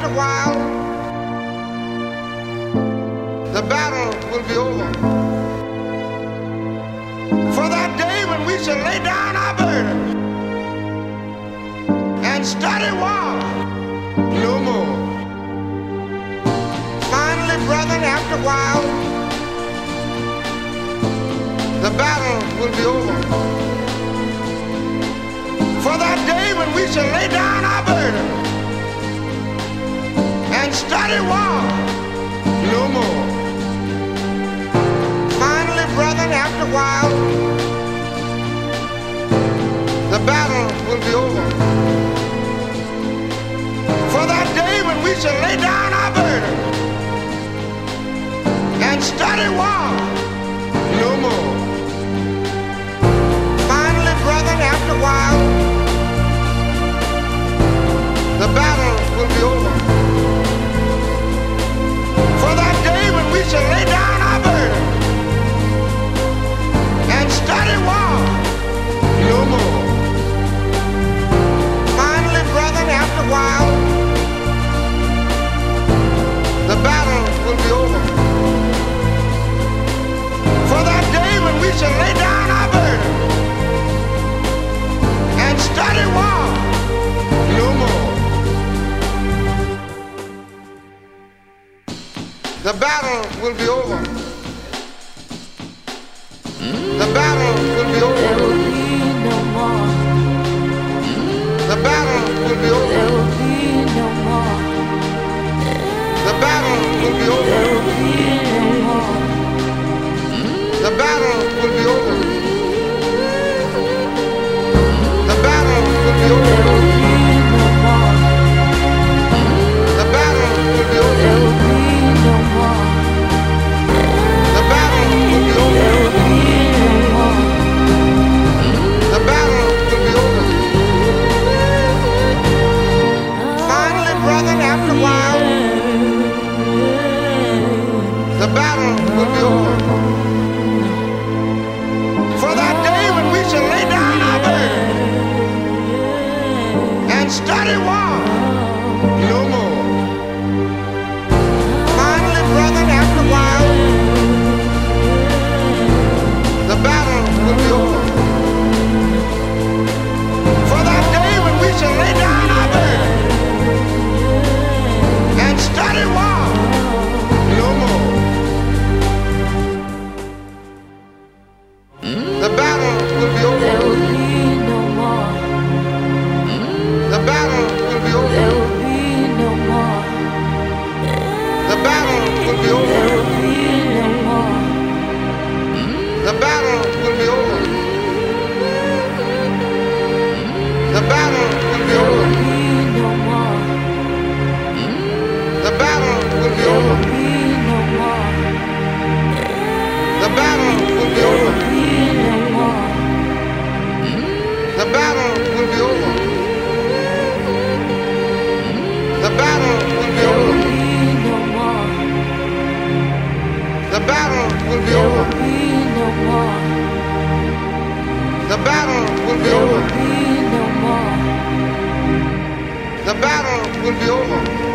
after a while, the battle will be over. For that day when we shall lay down our burdens and study war no more. Finally, brethren, after a while, the battle will be over. For that day when we shall lay down our burdens and study war no more. Finally, brethren, after a while, the battle will be over. For that day when we shall lay down our burdens and study war no more. Finally, brethren, after a while, the battle will be over. For that day when we shall lay down our burdens and study war no more. Finally, brethren, after a while, the battle will be over. For that day when we shall lay down our burdens and study war no more. The battle will be over. The battle will be over. There will be no more. The battle will be over. There will be no more. The battle will be over. There will be no more. The battle will be over. The battle will be over. There will be no more. The battle will be over. There will be no more. The battle will be over. There will be no more. The battle will be over. Finally, brethren, after a while, the battle will be over. For that day when we shall lay down our burdens and study war no more. Finally, brethren, after a while, the battle will be over. For that day when we shall lay down our burdens and study war no more. The battle will be over. There will be no more. The battle will be over. There will be no more. The battle will be over. There will be no more. The battle will be over. The battle will be There over. will be no more. The battle will be There over. will be no more. The battle will be There over. will be no more. The battle will be over. The battle will be There over. will be no more. The battle will be There over. will be no more. The battle will be There over. will be no more. The battle will be over.